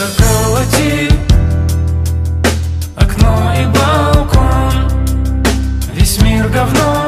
Заколоти окно и балкон, весь мир говно,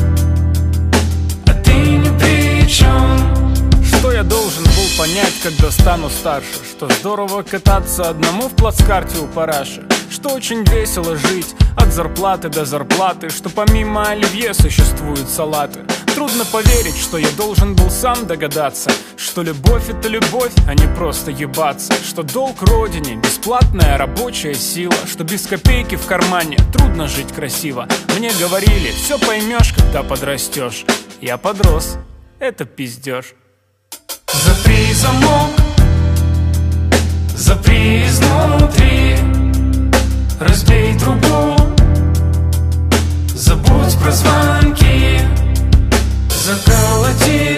а ты ни при чем. Что я должен был понять, когда стану старше? Что здорово кататься одному в плацкарте у параши, что очень весело жить от зарплаты до зарплаты, что помимо оливье существуют салаты. Трудно поверить, что я должен был сам догадаться, что любовь — это любовь, а не просто ебаться, что долг родине — бесплатная рабочая сила, что без копейки в кармане трудно жить красиво. Мне говорили, все поймешь, когда подрастешь. Я подрос, это пиздеж. Запри замок, запри изнутри, разбей трубу, забудь про звонки. Заколоти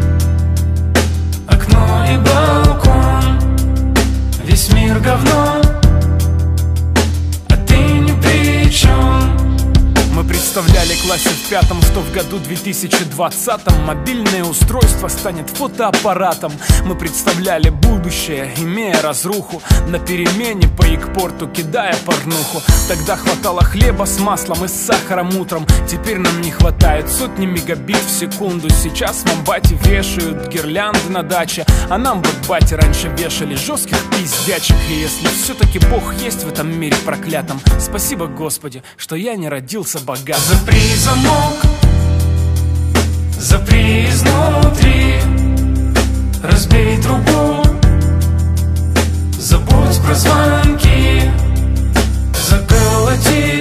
окно и балкон, весь мир говно, а ты ни при чем. Мы представляли классе в пятом, что в году 2020 мобильное устройство станет фотоаппаратом. Мы представляли будущее, имея разруху, на перемене по Икпорту кидая порнуху. Тогда хватало хлеба с маслом и с сахаром утром. Теперь нам не хватает сотни мегабит в секунду. Сейчас нам бати вешают гирлянды на даче, а нам вот бати раньше вешали жестких пиздячек. И если все-таки Бог есть в этом мире проклятом, спасибо, Господи, что я не родился богат. Запри замок, запри изнутри, разбей трубу, забудь про звонки. Заколоти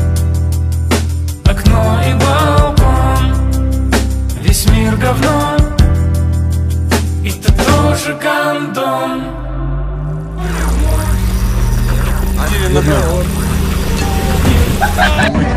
окно и балкон, весь мир говно, и ты тоже гандон. Наоборот.